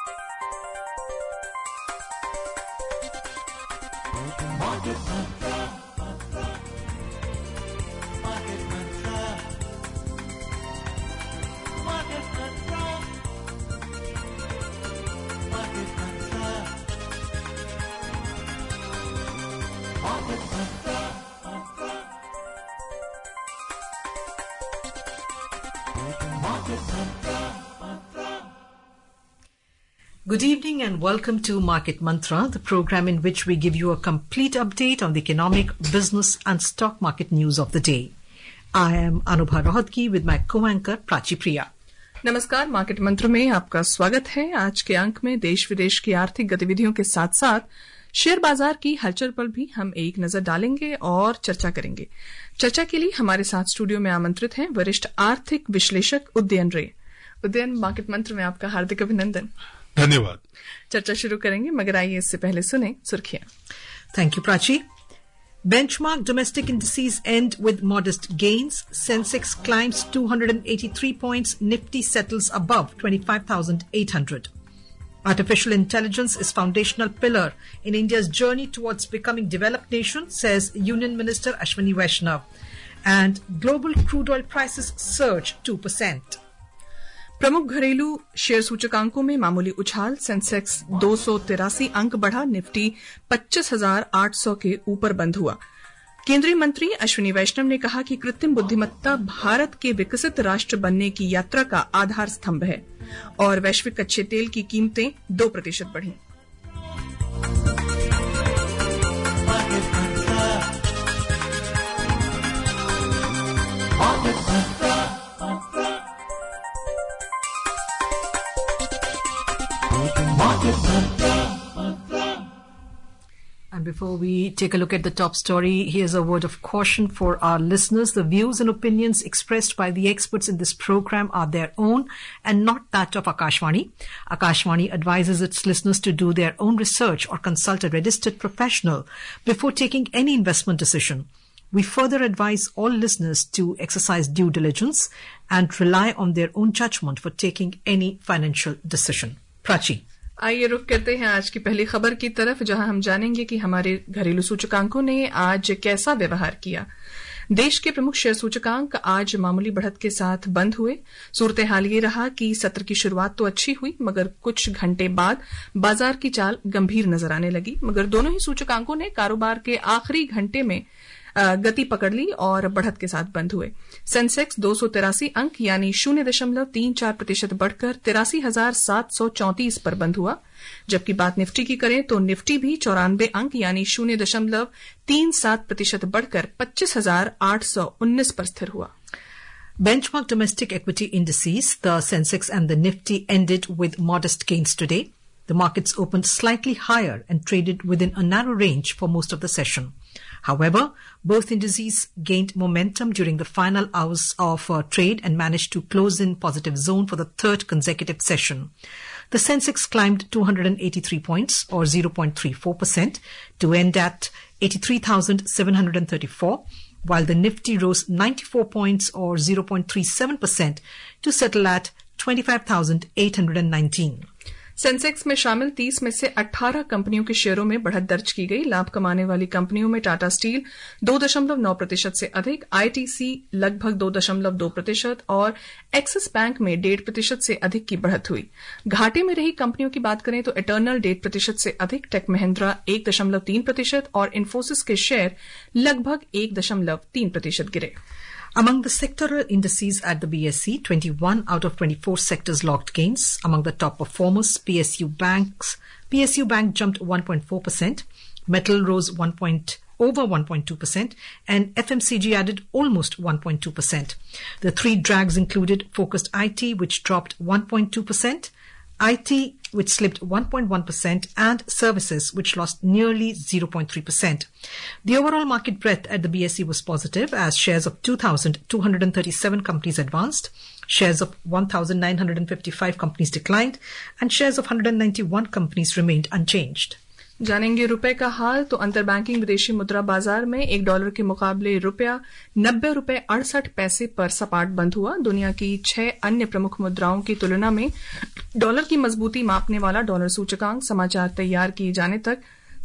Good evening and welcome to Market Mantra, the program in which we give you a complete update on the economic, business and stock market news of the day. I am Anubha Rohatgi with my co-anchor Prachi Priya. नमस्कार, market मंत्र में आपका स्वागत है। आज के अंक में देश विदेश की आर्थिक गतिविधियों के साथ साथ शेयर बाजार की हलचल पर भी हम एक नजर डालेंगे और चर्चा करेंगे। चर्चा के लिए हमारे साथ स्टूडियो में आमंत्रित हैं वरिष्ठ आर्थिक विश्लेषक उदयन रे। उदयन, मार्केट मंत्र में आपका हार्दिक अभिनंदन। धन्यवाद। चर्चा शुरू करेंगे, मगर आइए इससे पहले सुने सुर्खियां। Thank you, Prachi. Benchmark domestic indices end with modest gains. Sensex climbs 283 points. Nifty settles above 25,800. Artificial intelligence is foundational pillar in India's journey towards becoming developed nation, says Union Minister Ashwini Vaishnav. And global crude oil prices surge 2%. प्रमुख घरेलू share सूचकांकों में मामूली उछाल। Sensex 283 अंक बढ़ा, Nifty 25,800 के ऊपर बंद हुआ। केंद्रीय मंत्री अश्विनी वैष्णव ने कहा कि कृत्रिम बुद्धिमत्ता भारत के विकसित राष्ट्र बनने की यात्रा का आधार स्तंभ है। और वैश्विक कच्चे तेल की कीमतें 2% बढ़ी। And before we take a look at the top story, here's a word of caution for our listeners. The views and opinions expressed by the experts in this program are their own and not that of Akashvani. Akashvani advises its listeners to do their own research or consult a registered professional before taking any investment decision. We further advise all listeners to exercise due diligence and rely on their own judgment for taking any financial decision. Prachi. आइए रुख करते हैं आज की पहली खबर की तरफ, जहां हम जानेंगे कि हमारे घरेलू सूचकांकों ने आज कैसा व्यवहार किया। देश के प्रमुख शेयर सूचकांक आज मामूली बढ़त के साथ बंद हुए। सूरत हाल ये रहा कि सत्र की शुरुआत तो अच्छी हुई, मगर कुछ घंटे बाद बाजार की चाल गंभीर नजर आने लगी। मगर दोनों ही सूचकांकों ने कारोबार के आखिरी घंटे में गति पकड़ ली और बढ़त के साथ बंद हुए। सेंसेक्स 283 अंक यानी 0.34% बढ़कर 83,734 पर बंद हुआ। जबकि बात निफ्टी की करें तो निफ्टी भी 94 अंक यानी 0.37% बढ़कर 25,819 पर स्थिर हुआ। Benchmark domestic equity indices, the Sensex and the Nifty ended with modest gains today. The markets opened slightly higher and traded within a narrow range for most of the session. However, both indices gained momentum during the final hours of trade and managed to close in positive zone for the third consecutive session. The Sensex climbed 283 points or 0.34% to end at 83,734, while the Nifty rose 94 points or 0.37% to settle at 25,819. Sensex में शामिल 30 में से 18 कंपनियों के शेयरों में बढ़त दर्ज की गई। लाभ कमाने वाली कंपनियों में टाटा स्टील 2.9% से अधिक, आईटीसी लगभग 2.2% और एक्सिस बैंक में 1.5% से अधिक की बढ़त हुई। घाटे में रही कंपनियों की बात करें तो इटर्नल 1.5% से अधिक, टेक महिंद्रा 1.3% और इन्फोसिस के शेयर लगभग 1.3% गिरे। Among the sectoral indices at the BSE, 21 out of 24 sectors logged gains. Among the top performers, PSU Bank jumped 1.4%, Metal rose over 1.2%, and FMCG added almost 1.2%. The three drags included focused IT, which dropped 1.2%, IT, which slipped 1.1%, and services, which lost nearly 0.3%. The overall market breadth at the BSE was positive as shares of 2,237 companies advanced, shares of 1,955 companies declined, and shares of 191 companies remained unchanged. जानेंगे रुपए का हाल। तो अंतरबैंकिंग विदेशी मुद्रा बाजार में $1 के मुकाबले रुपया 90 रुपए 68 पैसे पर सपाट बंद हुआ। दुनिया की 6 अन्य प्रमुख मुद्राओं की तुलना में डॉलर की मजबूती मापने वाला डॉलर सूचकांक समाचार तैयार किए जाने तक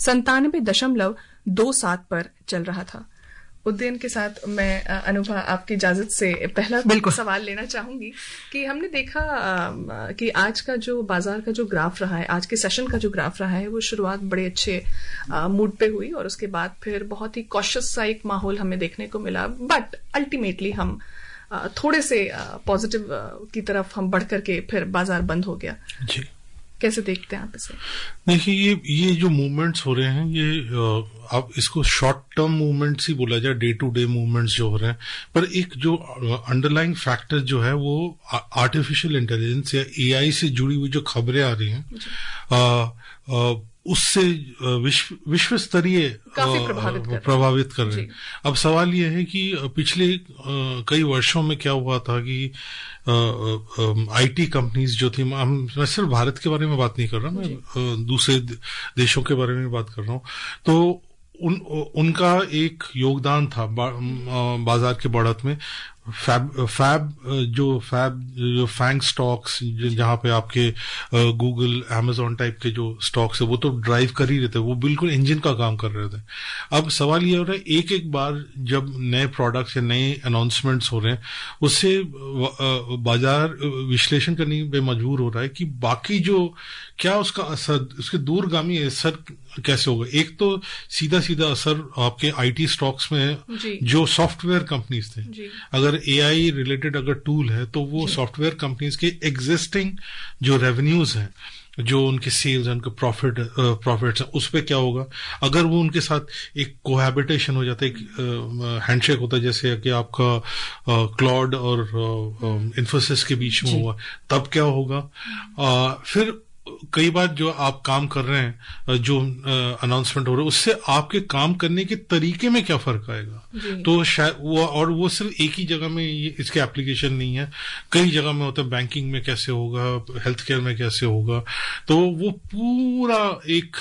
97.27 पर चल रहा था। उद्यन के साथ मैं अनुभव आपकी इजाजत से पहला सवाल लेना चाहूंगी कि हमने देखा कि आज का जो बाजार का जो ग्राफ रहा है, आज के सेशन का जो ग्राफ रहा है, वो शुरुआत बड़े अच्छे मूड पे हुई और उसके बाद फिर बहुत ही कॉशियस सा एक माहौल हमें देखने को मिला, बट अल्टीमेटली हम थोड़े से पॉजिटिव की तरफ हम बढ़ करके फिर बाजार बंद हो गया जी। कैसे देखते हैं आप इसे? देखिए, ये जो मूवमेंट्स हो रहे हैं, ये आप इसको शॉर्ट टर्म मूवमेंट्स ही बोला जाए, डे टू डे मूवमेंट्स जो हो रहे हैं, पर एक जो अंडरलाइंग फैक्टर जो है वो आर्टिफिशियल इंटेलिजेंस या एआई से जुड़ी हुई जो खबरें आ रही हैं उससे विश्व स्तरीय प्रभावित कर रहे हैं। अब सवाल यह है कि पिछले कई वर्षों में क्या हुआ था कि आईटी कंपनीज जो थी, मैं सिर्फ भारत के बारे में बात नहीं कर रहा, मैं दूसरे देशों के बारे में बात कर रहा हूँ, तो उनका एक योगदान था बाजार के बढ़त में। जो फैंग स्टॉक्स, जहां पे आपके गूगल, अमेजोन टाइप के जो स्टॉक्स है, वो तो ड्राइव कर ही रहे थे, वो बिल्कुल इंजन का काम कर रहे थे। अब सवाल ये हो रहा है, एक एक बार जब नए प्रोडक्ट्स या नए अनाउंसमेंट्स हो रहे हैं, उससे बाजार विश्लेषण करने पे मजबूर हो रहा है कि बाकी जो क्या उसका असर, उसके दूरगामी असर कैसे होगा। एक तो सीधा सीधा असर आपके आईटी स्टॉक्स में है, जो सॉफ्टवेयर कंपनीज थे। अगर एआई रिलेटेड अगर टूल है, तो वो सॉफ्टवेयर कंपनीज के एग्जिस्टिंग जो रेवेन्यूज हैं, जो उनके सेल्स हैं, उनके प्रॉफिट्स हैं, उस पे क्या होगा। अगर वो उनके साथ एक कोहैबिटेशन हो जाता है, एक हैंडशेक होता है, जैसे कि आपका क्लॉड और इन्फोसिस के बीच में हुआ, तब क्या होगा। फिर कई बार जो आप काम कर रहे हैं, जो अनाउंसमेंट हो रहा है, उससे आपके काम करने के तरीके में क्या फर्क आएगा। तो शायद वो सिर्फ एक ही जगह में इसके एप्लीकेशन नहीं है, कई जगह में होता है। बैंकिंग में कैसे होगा, हेल्थ केयर में कैसे होगा, तो वो पूरा एक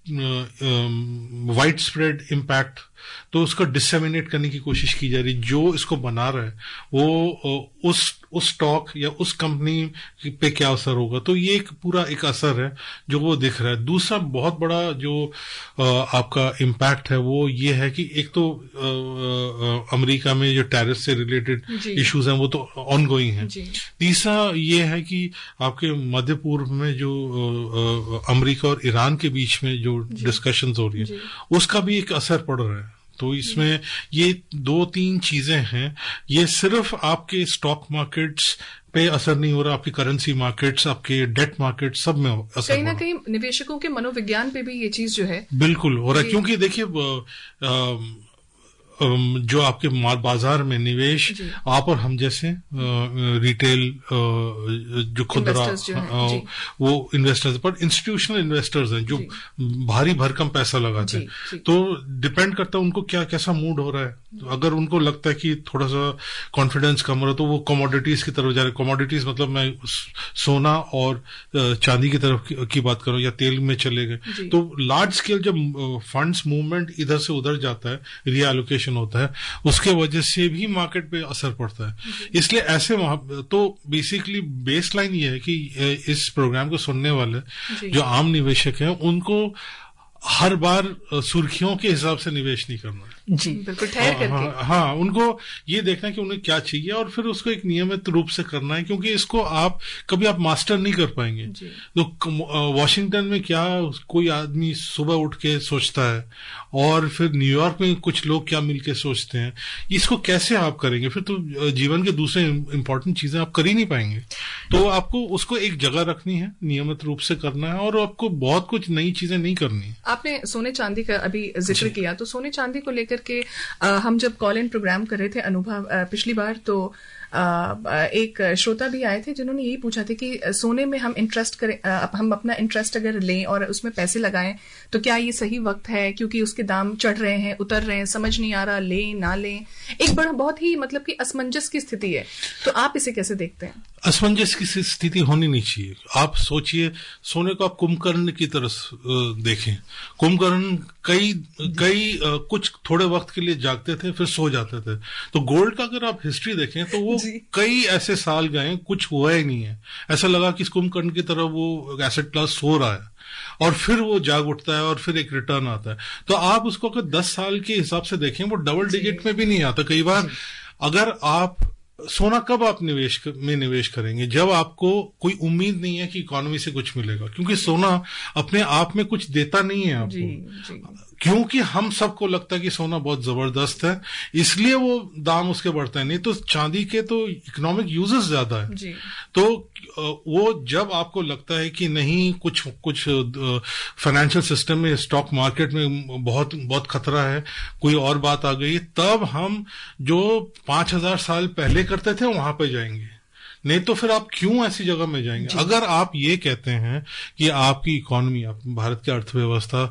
वाइड स्प्रेड इम्पैक्ट, तो उसको डिसेमिनेट करने की कोशिश की जा रही। जो इसको बना रहा है वो उस स्टॉक या उस कंपनी पे क्या असर होगा, तो ये एक पूरा एक असर है जो वो दिख रहा है। दूसरा बहुत बड़ा जो आपका इम्पैक्ट है वो ये है कि एक तो अमेरिका में जो टैरिफ से रिलेटेड इश्यूज हैं वो तो ऑनगोइंग है। तीसरा ये है कि आपके मध्य पूर्व में जो अमेरिका और ईरान के बीच में जो डिस्कशंस हो रही है, उसका भी एक असर पड़ रहा है। तो इसमें ये 2-3 चीजें हैं। ये सिर्फ आपके स्टॉक मार्केट्स पे असर नहीं हो रहा, आपकी करेंसी मार्केट्स, आपके डेट मार्केट, सब में असर कहीं ना कहीं निवेशकों के मनोविज्ञान पे भी ये चीज जो है बिल्कुल हो रहा है। क्योंकि देखिए, जो आपके बाजार में निवेश, आप और हम जैसे रिटेल जो खुदरा वो इन्वेस्टर्स, पर इंस्टीट्यूशनल इन्वेस्टर्स हैं जो भारी भरकम पैसा लगाते हैं। तो डिपेंड करता है उनको क्या कैसा मूड हो रहा है। तो अगर उनको लगता है कि थोड़ा सा कॉन्फिडेंस कम हो रहा है, तो वो कमोडिटीज की तरफ जा रहे हैं। कमोडिटीज मतलब मैं सोना और चांदी की तरफ की बात करूं, या तेल में चले गए। तो लार्ज स्केल जब फंड्स मूवमेंट इधर से उधर जाता है, रीएलोकेशन होता है, उसके वजह से भी मार्केट पे असर पड़ता है। इसलिए ऐसे तो बेसिकली बेसलाइन ये है कि इस प्रोग्राम को सुनने वाले जो आम निवेशक हैं, उनको हर बार सुर्खियों के हिसाब से निवेश नहीं करना है। जी बिल्कुल, ठहर करके। हाँ, उनको ये देखना है कि उन्हें क्या चाहिए और फिर उसको एक नियमित रूप से करना है, क्योंकि इसको आप कभी मास्टर नहीं कर पाएंगे। तो वॉशिंगटन में क्या कोई आदमी सुबह उठ के सोचता है, और फिर न्यूयॉर्क में कुछ लोग क्या मिलके सोचते हैं, इसको कैसे आप करेंगे। फिर तो जीवन के दूसरे इंपॉर्टेंट चीजें आप कर ही नहीं पाएंगे। तो आपको उसको एक जगह रखनी है, नियमित रूप से करना है, और आपको बहुत कुछ नई चीजें नहीं करनी है। आपने सोने चांदी का अभी जिक्र किया, तो सोने चांदी को लेकर के हम जब कॉल इन प्रोग्राम कर रहे थे अनुभव पिछली बार, तो एक श्रोता भी आए थे जिन्होंने यही पूछा था कि सोने में हम इंटरेस्ट करें, हम अपना इंटरेस्ट अगर लें और उसमें पैसे लगाएं, तो क्या ये सही वक्त है, क्योंकि उसके दाम चढ़ रहे हैं, उतर रहे हैं, समझ नहीं आ रहा लें ना लें। एक बड़ा बहुत ही मतलब कि असमंजस की स्थिति है। तो आप इसे कैसे देखते हैं? असमंजस की स्थिति होनी नहीं चाहिए। आप सोचिए, सोने को आप कुंभकर्ण की तरह देखें। कुंभकर्ण कई कुछ थोड़े वक्त के लिए जागते थे, फिर सो जाते थे। तो गोल्ड का अगर आप हिस्ट्री देखें तो वो कई ऐसे साल गए, कुछ हुआ ही नहीं है। ऐसा लगा कि कुंभकर्ण की तरह वो एसेट क्लास सो रहा है, और फिर वो जाग उठता है और फिर एक रिटर्न आता है। तो आप उसको अगर 10 साल के हिसाब से देखें, वो डबल डिजिट में भी नहीं आता कई बार। अगर आप सोना कब आप निवेश करेंगे? जब आपको कोई उम्मीद नहीं है कि इकोनॉमी से कुछ मिलेगा, क्योंकि सोना अपने आप में कुछ देता नहीं है आपको। क्योंकि हम सबको लगता है कि सोना बहुत जबरदस्त है, इसलिए वो दाम उसके बढ़ते हैं। नहीं तो चांदी के तो इकोनॉमिक यूजेस ज्यादा है। तो वो जब आपको लगता है कि नहीं, कुछ फाइनेंशियल सिस्टम में, स्टॉक मार्केट में बहुत बहुत खतरा है, कोई और बात आ गई, तब हम जो 5000 साल पहले करते थे वहां पे जाएंगे। नहीं तो फिर आप क्यों ऐसी जगह में जाएंगे? अगर आप ये कहते हैं कि आपकी इकोनॉमी, भारत की अर्थव्यवस्था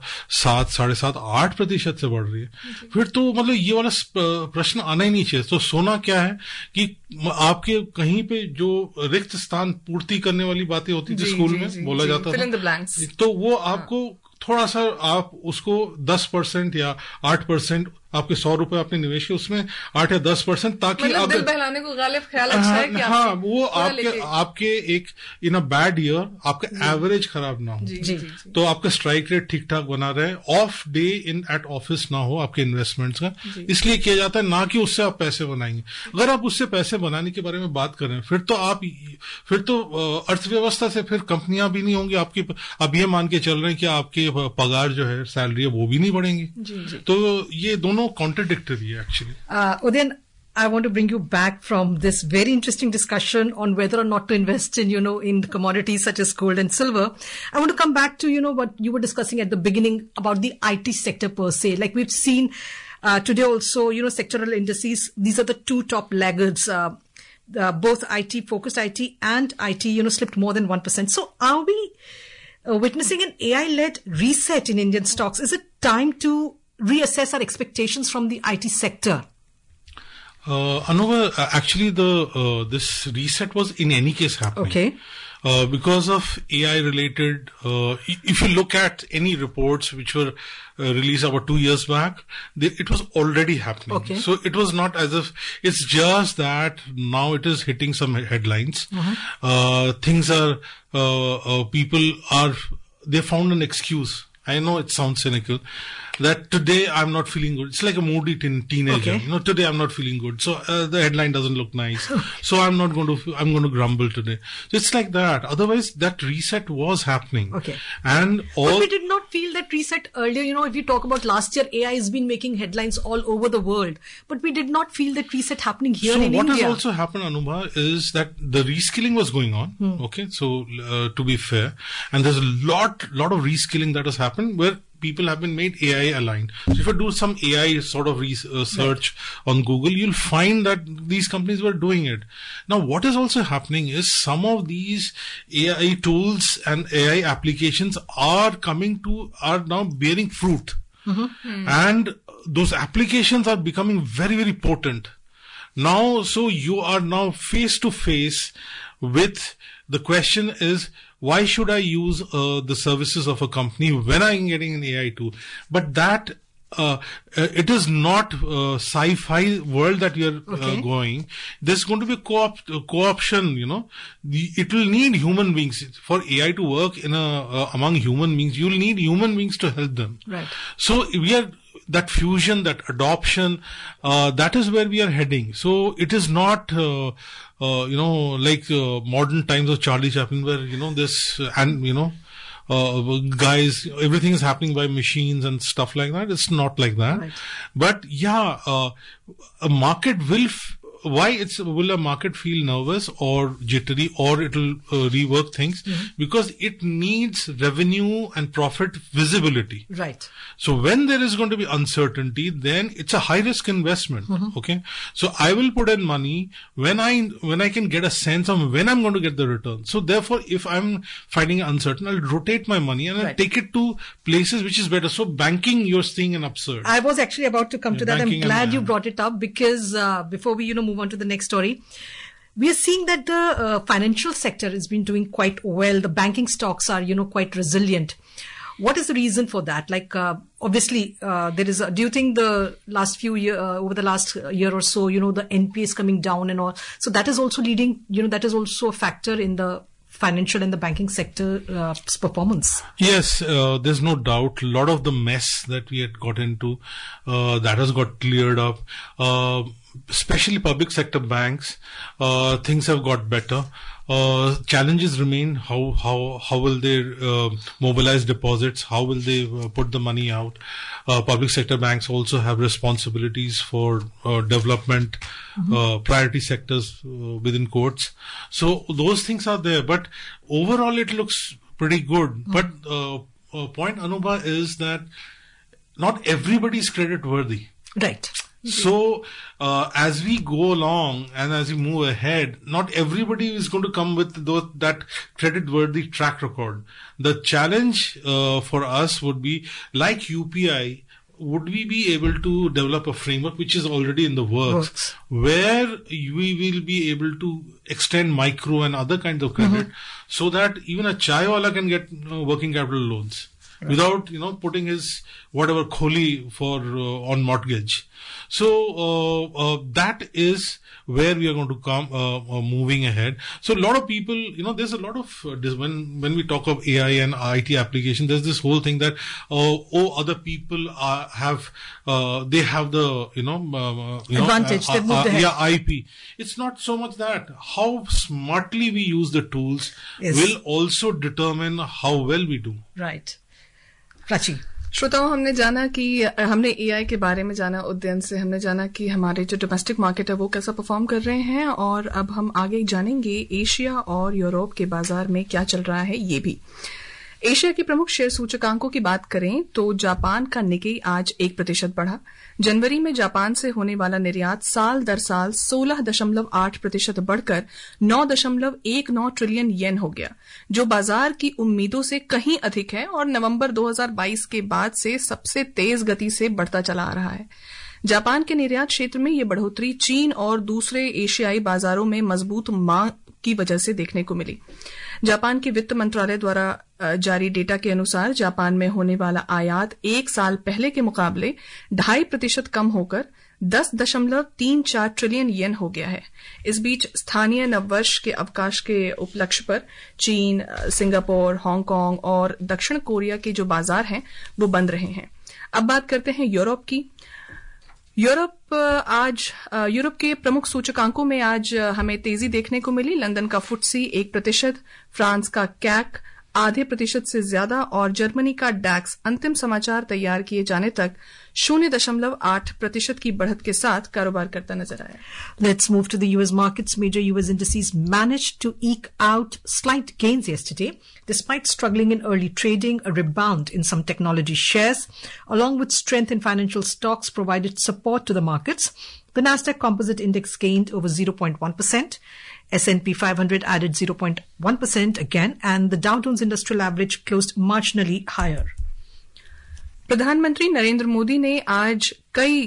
7-7.5-8% से बढ़ रही है, फिर तो मतलब ये वाला प्रश्न आना ही नहीं चाहिए। तो सोना क्या है कि आपके कहीं पे जो रिक्त स्थान पूर्ति करने वाली बातें होती थी स्कूल में बोला जाता था, तो वो आपको थोड़ा सा, आप उसको 10% या 8%, आपके 100 रुपए आपने निवेश किया, उसमें 8 या 10%, ताकि आप दिल बहलाने को गालिब ख्याल अच्छा है क्या? हाँ, वो आपके एक इन अ बैड ईयर आपका एवरेज खराब ना हो, तो आपका स्ट्राइक रेट ठीक ठाक बना रहे, off day in at office ना हो आपके इन्वेस्टमेंट्स का, इसलिए किया जाता है, ना कि उससे आप पैसे बनाएंगे। अगर आप उससे पैसे बनाने के बारे में बात कर रहे हैं, फिर तो अर्थव्यवस्था से फिर कंपनियां भी नहीं होंगी आपकी। अब ये मान के चल रहे हैं कि आपके पगार जो है, सैलरी है, वो भी नहीं बढ़ेंगी। तो ये दोनों contradictory actually. Udayan, I want to bring you back from this very interesting discussion on whether or not to invest in, in commodities such as gold and silver. I want to come back to, what you were discussing at the beginning about the IT sector per se. Like we've seen today also, sectoral indices, these are the two top laggards. Both IT, focused IT and IT, slipped more than 1%. So are we witnessing an AI-led reset in Indian stocks? Is it time to reassess our expectations from the IT sector? Anova, actually this reset was in any case happening. Okay. Because of AI related, if you look at any reports which were released about 2 years back, it was already happening. Okay. So it was not as if, it's just that now it is hitting some headlines. Things are, they found an excuse. I know it sounds cynical, that today I'm not feeling good. It's like a moody teenager. Okay. Today I'm not feeling good. So the headline doesn't look nice. So I'm going to grumble today. So it's like that. Otherwise, that reset was happening. Okay. And but we did not feel that reset earlier. If you talk about last year, AI has been making headlines all over the world. But we did not feel that reset happening here in India. So what has also happened, Anubha, is that the reskilling was going on. Okay. So to be fair, and there's a lot of reskilling that has happened where people have been made AI aligned. So if you do some AI sort of search on Google, you'll find that these companies were doing it. Now, what is also happening is some of these AI tools and AI applications are now bearing fruit. And those applications are becoming very, very potent. Now, so you are now face to face with the question is, why should I use the services of a company when I'm getting an AI tool? But that it is not sci-fi world that we are going. There's going to be co-option. It will need human beings for AI to work among human beings. You'll need human beings to help them. Right. So we are. That fusion, that adoption, that is where we are heading. So it is not, like modern times of Charlie Chaplin, where guys, everything is happening by machines and stuff like that. It's not like that. Right. But yeah, a market will. Will a market feel nervous or jittery, or it will rework things? Because it needs revenue and profit visibility. Right. So when there is going to be uncertainty, then it's a high risk investment. Okay. So I will put in money when I can get a sense of when I'm going to get the return. So therefore, if I'm finding uncertain, I'll rotate my money and I'll take it to places which is better. So banking, you're seeing an upsurge. I was actually about to come to that. I'm glad you brought it up, because before we, move on to the next story, We are seeing that the financial sector has been doing quite well. The banking stocks are, quite resilient. What is the reason for that? Like, obviously, there is. Do you think the last few over the last year or so, the NPA is coming down and all? So that is also leading. That is also a factor in the financial and the banking sector performance. Yes, there's no doubt. A lot of the mess that we had got into, that has got cleared up. Especially public sector banks, things have got better. Challenges remain. How will they mobilize deposits? How will they put the money out? Public sector banks also have responsibilities for development, priority sectors within courts. So those things are there. But overall, it looks pretty good. But point, Anubha, is that not everybody is credit worthy. Right. So, as we go along and as we move ahead, not everybody is going to come with that credit-worthy track record. The challenge for us would be, like UPI, would we be able to develop a framework which is already in the works, where we will be able to extend micro and other kinds of credit so that even a chaiwala can get working capital loans. Right. Without, putting his whatever kholi for on mortgage. So that is where we are going to come moving ahead. So a lot of people, there's a lot of when we talk of AI and IT application, there's this whole thing that other people have the advantage. They've moved ahead. IP. It's not so much that how smartly we use the tools will also determine how well we do. Right. Prachi, श्रोताओं, हमने AI के बारे में जाना, उद्यन से हमने जाना कि हमारे जो डोमेस्टिक मार्केट है वो कैसा परफॉर्म कर रहे हैं, और अब हम आगे जानेंगे एशिया और यूरोप के बाजार में क्या चल रहा है ये भी। एशिया के प्रमुख शेयर सूचकांकों की बात करें तो जापान का निकेई आज 1% बढ़ा। जनवरी में जापान से होने वाला निर्यात साल दर साल 16.8% बढ़कर 9.19 ट्रिलियन येन हो गया, जो बाजार की उम्मीदों से कहीं अधिक है और नवंबर 2022 के बाद से सबसे तेज गति से बढ़ता चला आ रहा है। जापान के निर्यात क्षेत्र में ये बढ़ोतरी चीन और दूसरे एशियाई बाजारों में मजबूत मांग की वजह से देखने को मिली। जापान के वित्त मंत्रालय द्वारा जारी डेटा के अनुसार जापान में होने वाला आयात एक साल पहले के मुकाबले 2.5% कम होकर 10.34 ट्रिलियन येन हो गया है। इस बीच स्थानीय नववर्ष के अवकाश के उपलक्ष्य पर चीन, सिंगापुर, हांगकांग और दक्षिण कोरिया के जो बाजार हैं वो बंद रहे हैं। अब बात करते हैं यूरोप की। यूरोप के प्रमुख सूचकांकों में आज हमें तेजी देखने को मिली। लंदन का फुट्सी 1%, फ्रांस का कैक 0.5% से ज्यादा और जर्मनी का डैक्स अंतिम समाचार तैयार किए जाने तक 0.8% की बढ़त के साथ कारोबार करता नजर आया। Let's move to the US markets. Major US indices managed to eke out slight gains yesterday, despite struggling in early trading. A rebound in some technology shares, along with strength in financial stocks, provided support to the markets. The Nasdaq Composite Index gained over 0.1%. S&P 500 added 0.1% again, and the Dow Jones Industrial Average closed marginally higher. प्रधानमंत्री नरेंद्र मोदी ने आज कई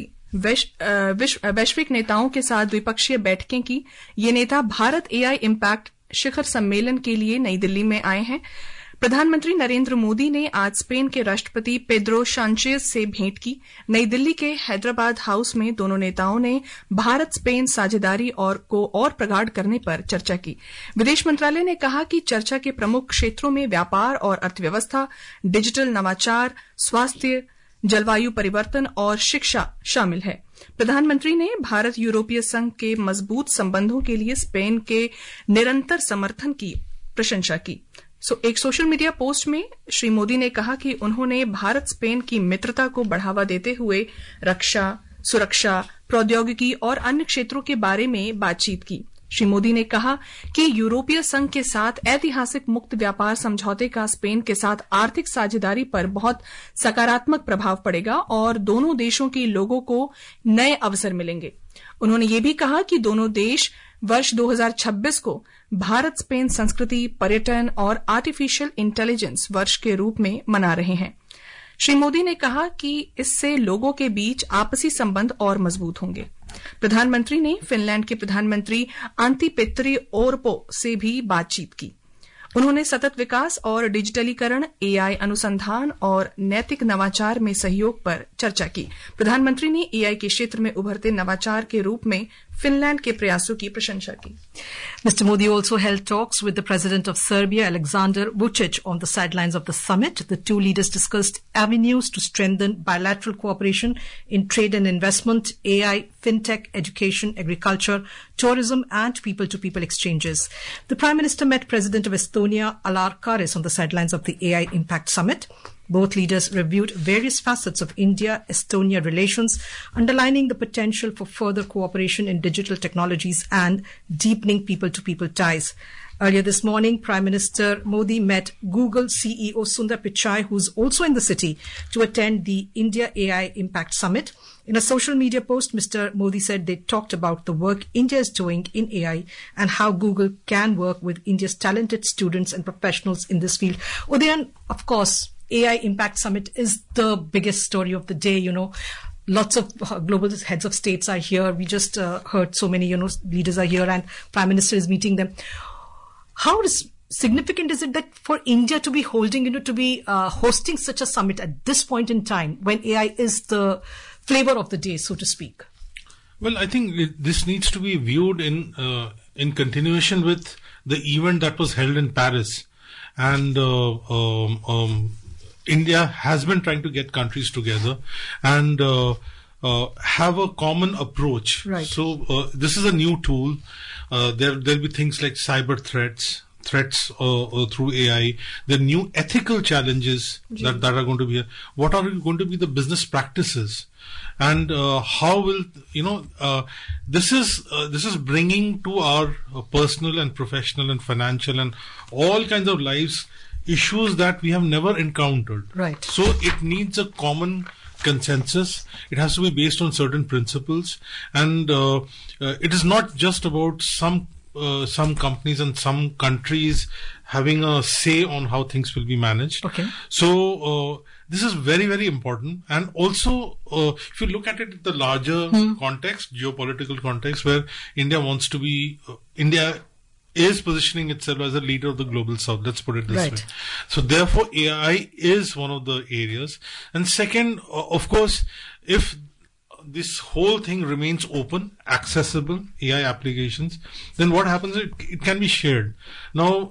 वैश्विक नेताओं के साथ द्विपक्षीय बैठकें की। ये नेता भारत एआई इम्पैक्ट शिखर सम्मेलन के लिए नई दिल्ली में आए हैं। प्रधानमंत्री नरेंद्र मोदी ने आज स्पेन के राष्ट्रपति पेड्रो सांचेज से भेंट की। नई दिल्ली के हैदराबाद हाउस में दोनों नेताओं ने भारत स्पेन साझेदारी को और प्रगाढ़ करने पर चर्चा की। विदेश मंत्रालय ने कहा कि चर्चा के प्रमुख क्षेत्रों में व्यापार और अर्थव्यवस्था, डिजिटल नवाचार, स्वास्थ्य, जलवायु परिवर्तन और शिक्षा शामिल है। प्रधानमंत्री ने भारत यूरोपीय संघ के मजबूत संबंधों के लिए स्पेन के निरंतर समर्थन की प्रशंसा की। एक सोशल मीडिया पोस्ट में श्री मोदी ने कहा कि उन्होंने भारत स्पेन की मित्रता को बढ़ावा देते हुए रक्षा, सुरक्षा, प्रौद्योगिकी और अन्य क्षेत्रों के बारे में बातचीत की। श्री मोदी ने कहा कि यूरोपीय संघ के साथ ऐतिहासिक मुक्त व्यापार समझौते का स्पेन के साथ आर्थिक साझेदारी पर बहुत सकारात्मक प्रभाव पड़ेगा और दोनों देशों के लोगों को नए अवसर मिलेंगे। उन्होंने ये भी कहा कि दोनों देश वर्ष 2026 को भारत स्पेन संस्कृति, पर्यटन और आर्टिफिशियल इंटेलिजेंस वर्ष के रूप में मना रहे हैं। श्री मोदी ने कहा कि इससे लोगों के बीच आपसी संबंध और मजबूत होंगे। प्रधानमंत्री ने फिनलैंड के प्रधानमंत्री अंति पेत्री ओर्पो से भी बातचीत की। उन्होंने सतत विकास और डिजिटलीकरण, एआई अनुसंधान और नैतिक नवाचार में सहयोग पर चर्चा की। प्रधानमंत्री ने एआई के क्षेत्र में उभरते नवाचार के रूप में फिनलैंड के प्रयासों की प्रशंसा की। Mr. Modi also held talks with the President of Serbia, Alexander Vučić, on the sidelines of the summit. The two leaders discussed avenues to strengthen bilateral cooperation in trade and investment, AI, fintech, education, agriculture, tourism, and people-to-people exchanges. The Prime Minister met President of Estonia, Alar Karis, on the sidelines of the AI Impact Summit. Both leaders reviewed various facets of India-Estonia relations, underlining the potential for further cooperation in digital technologies and deepening people-to-people ties. Earlier this morning, Prime Minister Modi met Google CEO Sundar Pichai, who's also in the city, to attend the India AI Impact Summit. In a social media post, Mr. Modi said they talked about the work India is doing in AI and how Google can work with India's talented students and professionals in this field. Udayan, of course, AI Impact Summit is the biggest story of the day, you know. Lots of global heads of states are here. We just heard so many, leaders are here and Prime Minister is meeting them. How significant is it that for India to be holding, to be hosting such a summit at this point in time when AI is the flavor of the day, so to speak? Well, I think this needs to be viewed in continuation with the event that was held in Paris. And India has been trying to get countries together and have a common approach. Right. So this is a new tool. There'll be things like cyber threats through AI. There are new ethical challenges that are going to be here. What are going to be the business practices? And how will this is bringing to our personal and professional and financial and all kinds of lives issues that we have never encountered. Right. So it needs a common consensus. It has to be based on certain principles, and it is not just about some companies and some countries having a say on how things will be managed. Okay. So this is very, very important. And also, if you look at it in the larger context, geopolitical context, where India wants to be, India is positioning itself as a leader of the global south. Let's put it this way. So therefore, AI is one of the areas. And second, of course, if this whole thing remains open, accessible, AI applications, then what happens is it can be shared. Now,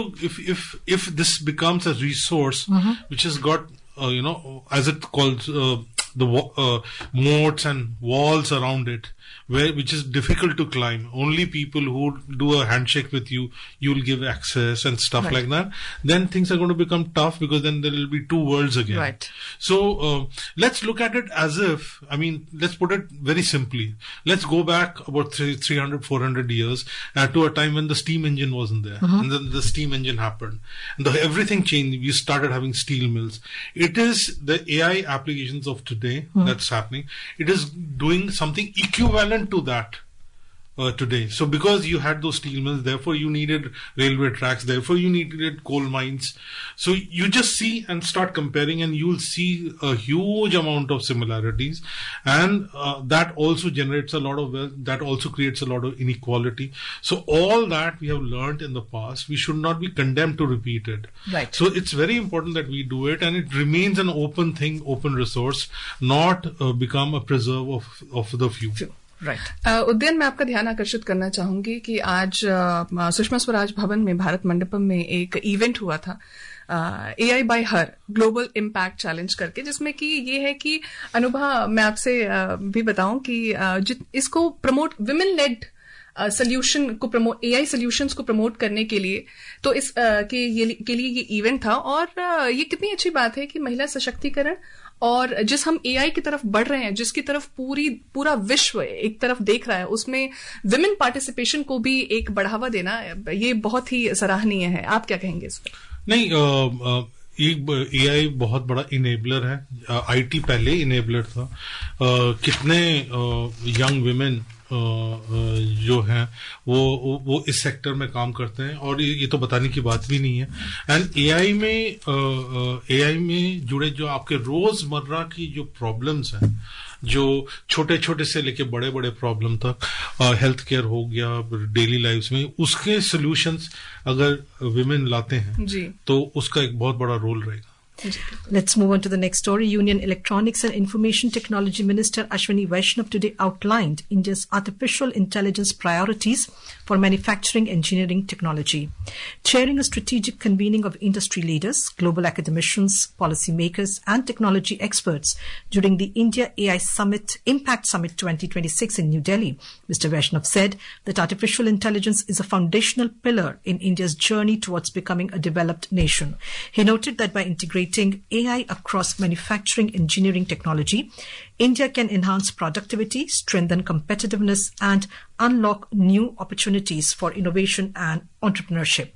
if this becomes a resource which has got, as it calls, the moats and walls around it, which is difficult to climb. Only people who do a handshake with you will give access and stuff like that. Then things are going to become tough because then there will be two worlds again. Right. So let's look at it as if, let's put it very simply. Let's go back about 300, 400 years to a time when the steam engine wasn't there. And then the steam engine happened. And everything changed. We started having steel mills. It is the AI applications of today that's happening. It is doing something equivalent to that today. So because you had those steel mills, therefore you needed railway tracks, therefore you needed coal mines. So you just see and start comparing and you'll see a huge amount of similarities, and that also generates a lot of wealth, that also creates a lot of inequality. So all that we have learned in the past, we should not be condemned to repeat it. Right. So it's very important that we do it, and it remains an open thing, open resource, not become a preserve of the few. Right उद्यन मैं आपका ध्यान आकर्षित करना चाहूंगी कि आज सुषमा स्वराज भवन में भारत मंडपम में एक इवेंट हुआ था AI by her global impact challenge करके, जिसमें कि ये है कि अनुभा मैं आपसे भी बताऊं कि इसको प्रमोट विमेन लेड सोल्यूशन को प्रमोट AI सोल्यूशंस को प्रमोट करने के लिए तो इस के लिए ये इवेंट था। और ये कितनी अच्छी बात है कि महिला सशक्तिकरण और जिस हम AI की तरफ बढ़ रहे हैं, जिसकी तरफ पूरा विश्व एक तरफ देख रहा है, उसमें विमेन पार्टिसिपेशन को भी एक बढ़ावा देना ये बहुत ही सराहनीय है। आप क्या कहेंगे इस पर? नहीं, AI बहुत बड़ा इनेबलर है। IT पहले इनेबलर था। कितने यंग विमेन जो हैं वो इस सेक्टर में काम करते हैं, और ये तो बताने की बात भी नहीं है। एंड एआई में जुड़े जो आपके रोजमर्रा की जो प्रॉब्लम्स हैं, जो छोटे छोटे से लेके बड़े बड़े प्रॉब्लम तक, हेल्थ केयर हो गया, डेली लाइफ्स में उसके सॉल्यूशंस अगर विमेन लाते हैं तो उसका एक बहुत बड़ा रोल रहेगा। Let's move on to the next story. Union Electronics and Information Technology Minister Ashwini Vaishnav today outlined India's artificial intelligence priorities for manufacturing engineering technology. Chairing a strategic convening of industry leaders, global academicians, policymakers and technology experts during the India AI Summit, Impact Summit 2026 in New Delhi, Mr. Vaishnav said that artificial intelligence is a foundational pillar in India's journey towards becoming a developed nation. He noted that by integrating AI across manufacturing engineering technology, India can enhance productivity, strengthen competitiveness, and unlock new opportunities for innovation and entrepreneurship.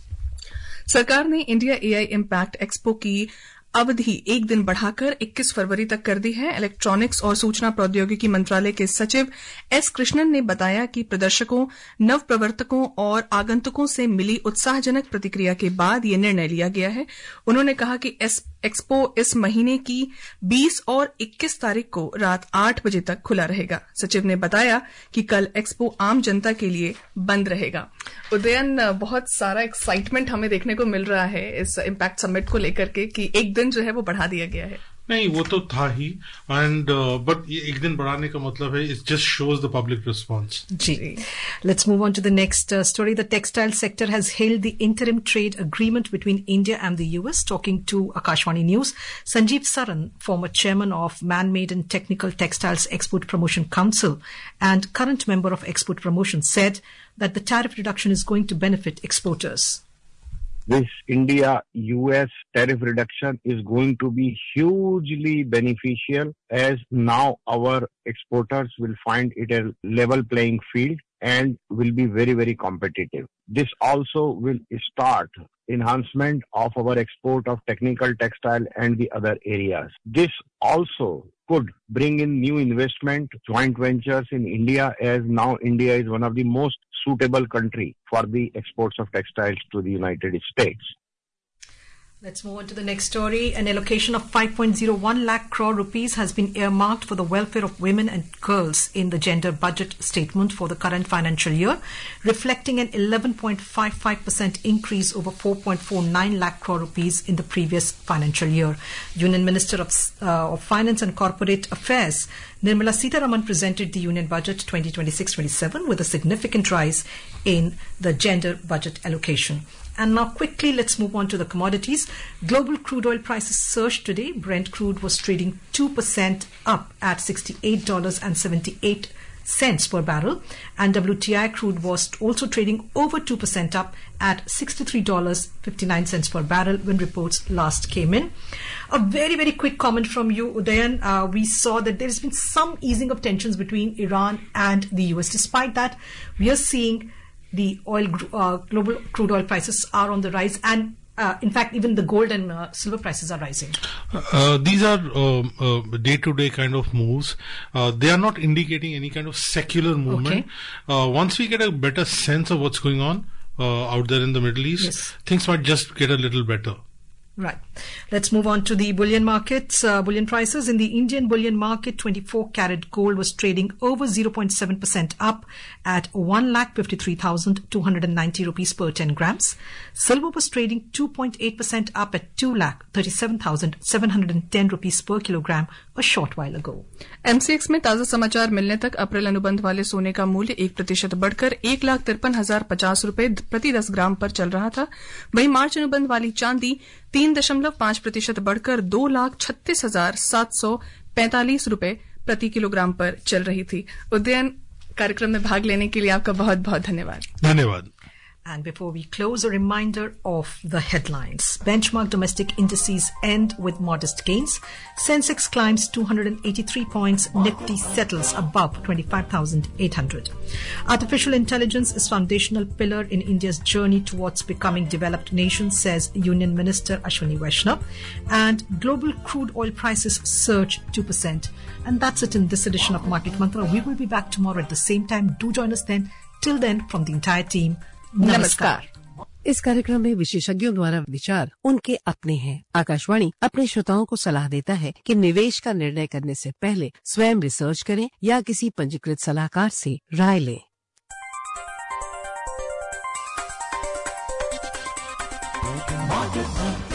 सरकार ने India AI impact expo की अवधि एक दिन बढ़ाकर 21 फरवरी तक कर दी है। इलेक्ट्रॉनिक्स और सूचना प्रौद्योगिकी मंत्रालय के सचिव एस कृष्णन ने बताया कि प्रदर्शकों, नव प्रवर्तकों और आगंतुकों से मिली उत्साहजनक प्रतिक्रिया के बाद यह निर्णय लिया गया है। उन्होंने कहा कि एक्सपो इस महीने की 20 और 21 तारीख को रात 8 बजे तक खुला रहेगा। सचिव ने बताया कि कल एक्सपो आम जनता के लिए बंद रहेगा। उदयन, बहुत सारा एक्साइटमेंट हमें देखने को मिल रहा है इस इम्पैक्ट समिट को लेकर के कि एक दिन जो है वो बढ़ा दिया गया है। नहीं, वो तो था ही, एंड बट ये एक दिन बढ़ाने का मतलब है it just shows the public response. जी, let's move on to the next story. The textile sector has held the interim trade agreement between India and the US. Talking to Akashvani news, Sanjeev Saran, former chairman of Man-Made and Technical Textiles Export Promotion Council and current member of Export Promotion, said that the tariff reduction is going to benefit exporters. This India-US tariff reduction is going to be hugely beneficial, as now our exporters will find it a level playing field and will be very, very competitive. This also will start enhancement of our export of technical textile and the other areas. This also could bring in new investment, joint ventures in India, as now India is one of the most suitable country for the exports of textiles to the United States. Let's move on to the next story. An allocation of 5.01 lakh crore rupees has been earmarked for the welfare of women and girls in the gender budget statement for the current financial year, reflecting an 11.55% increase over 4.49 lakh crore rupees in the previous financial year. Union Minister of Finance and Corporate Affairs, Nirmala Sitharaman, presented the Union Budget 2026-27 with a significant rise in the gender budget allocation. And now quickly, let's move on to the commodities. Global crude oil prices surged today. Brent crude was trading 2% up at $68.78 per barrel. And WTI crude was also trading over 2% up at $63.59 per barrel when reports last came in. A very, very quick comment from you, Udayan. We saw that there has been some easing of tensions between Iran and the US. Despite that, we are seeing the global crude oil prices are on the rise, and in fact, even the gold and silver prices are rising. These are day-to-day kind of moves. They are not indicating any kind of secular movement. Okay. Once we get a better sense of what's going on out there in the Middle East, yes, things might just get a little better. Right. Let's move on to the bullion markets. Bullion prices in the Indian bullion market, 24-carat gold was trading over 0.7% up at 1,53,290 rupees per 10 grams. Silver was trading 2.8% up at 2,37,710 rupees per kilogram a short while ago. MCX में ताजा समाचार मिलने तक अप्रैल अनुबंध वाले सोने का मूल्य 1% बढ़कर 1,53,050 रुपए प्रति 10 ग्राम पर चल रहा था। वहीं मार्च अनुबंध वाली चांदी 3.5% बढ़कर 2,36,745 रुपए प्रति किलोग्राम पर चल रही थी। उदयन, कार्यक्रम में भाग लेने के लिए आपका बहुत बहुत धन्यवाद। धन्यवाद। And before we close, a reminder of the headlines. Benchmark domestic indices end with modest gains. Sensex climbs 283 points. Nifty settles above 25,800. Artificial intelligence is foundational pillar in India's journey towards becoming developed nation, says Union Minister Ashwini Vaishnav. And global crude oil prices surge 2%. And that's it in this edition of Market Mantra. We will be back tomorrow at the same time. Do join us then. Till then, from the entire team, नमस्कार। इस कार्यक्रम में विशेषज्ञों द्वारा विचार उनके अपने हैं। आकाशवाणी अपने श्रोताओं को सलाह देता है कि निवेश का निर्णय करने से पहले स्वयं रिसर्च करें या किसी पंजीकृत सलाहकार से राय लें।